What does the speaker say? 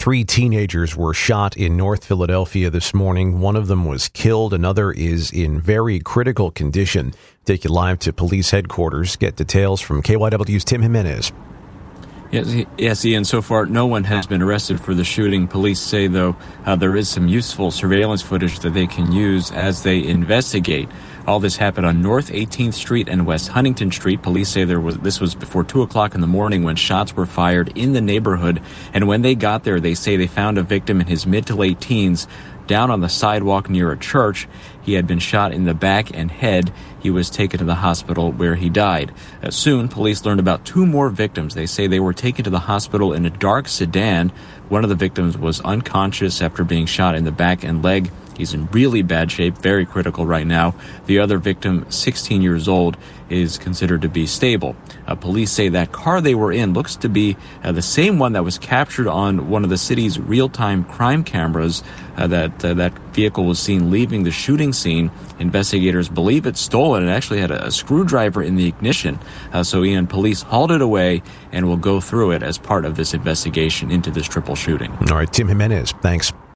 Three teenagers were shot in North Philadelphia this morning. One of them was killed. Another is in very critical condition. Take you live to police headquarters. Get details from KYW's Tim Jimenez. Yes, Ian, so far no one has been arrested for the shooting. Police say, though, there is some useful surveillance footage that they can use as they investigate. All this happened on North 18th Street and West Huntington Street. Police say this was before 2 o'clock in the morning when shots were fired in the neighborhood. And when they got there, they say they found a victim in his mid to late teens down on the sidewalk near a church. He had been shot in the back and head. He was taken to the hospital where he died. Soon, police learned about two more victims. They say they were taken to the hospital in a dark sedan. One of the victims was unconscious after being shot in the back and leg. He's in really bad shape, very critical right now. The other victim, 16 years old, is considered to be stable. Police say that car they were in looks to be the same one that was captured on one of the city's real-time crime cameras. That vehicle was seen leaving the shooting scene. Investigators believe it's stolen. It actually had a screwdriver in the ignition. So, Ian, police hauled it away and will go through it as part of this investigation into this triple shooting. All right, Tim Jimenez, thanks.